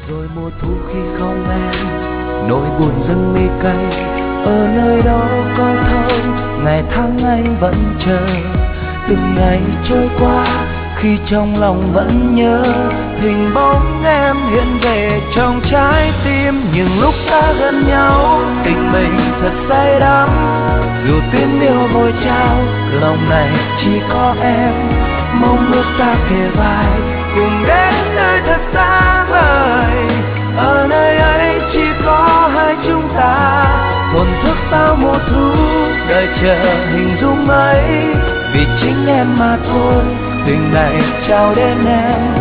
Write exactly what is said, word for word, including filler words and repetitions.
Rồi mùa thu khi không em, nỗi buồn dâng ly cay, ở nơi đó có thâu ngày tháng anh vẫn chờ. Từng ngày trôi qua khi trong lòng vẫn nhớ hình bóng em hiện về trong trái tim. Nhưng lúc ta gần nhau tình mình thật say đắm, dù tiếng yêu vội trao lòng này chỉ có em. Mong ước ta kề vai cùng đến nơi thật xa vời, ở nơi ấy chỉ có hai chúng ta. Thổn thức bao mùa thu đợi chờ hình dung ấy, vì chính em mà thôi tình này trao đến em.